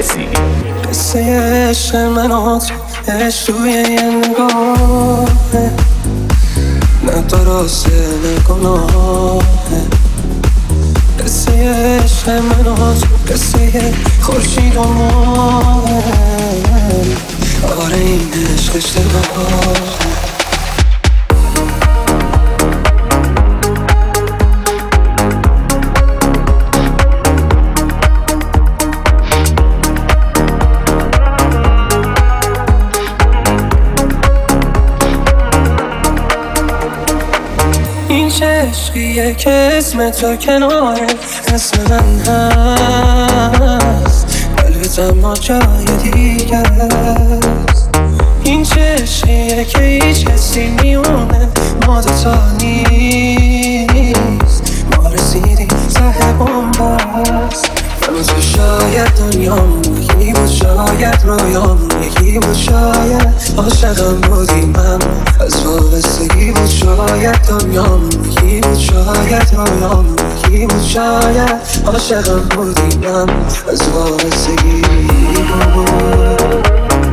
برسی. قصه عشق من و تو عشق توی یه نگاهه، نه درسته نه گناهه. قصه عشق من و تو قصه خورشید و ماهه. آره این عشق اشتباهه. این چه عشقیه که اسم تو کناره اسم من هست، قلبت اما جای دیگه است. این چه عشقیه که هیچ کسی میونه ما دوتا نیست، ما رسیدیم ته بومبست. من و تو شاید دنیامون یکی بود، شاید رویامون یکی بود، شاید عاشقم بودیم اما از وابستگی بود. شاید دنیامون یکی بود، شاید رویامون یکی بود، شاید عاشقم بودیم اما از وابستگی بود.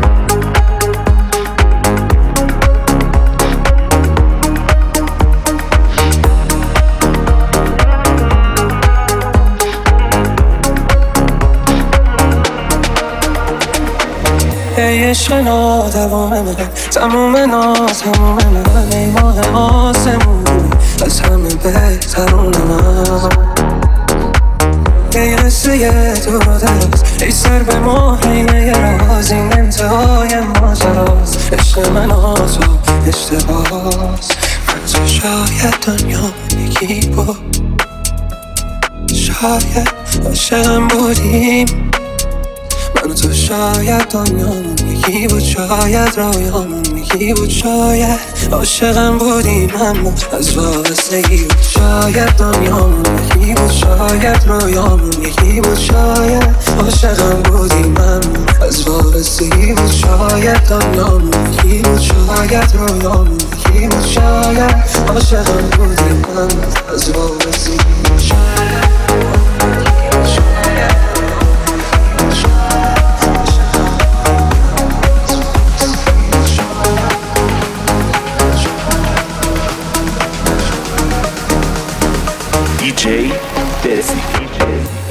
ای عشق نادوام من، تموم ناز تموم من، ای ماه آسمون از همه بهترون من. ای قصه تو رو دراز، ای سر به ماهینه راز، این انتهای ماجراست. عشق من و تو اشتباهست. من تو شاید دنیا یکی بود، شاید عاشقم بودیم. من و تو شاید دنیامون یکی بود، شاید رویامون یکی بود، شاید عاشقم بودیم اما از وابستگی بود. شاید دنیامون یکی بود، شاید رویامون یکی بود، شاید عاشقم بودیم اما از وابستگی بود. شاید دنیامون یکی بود، شاید رویامون یکی بود، شاید عاشقم بودیم اما از وابستگی بود. DJ برسی.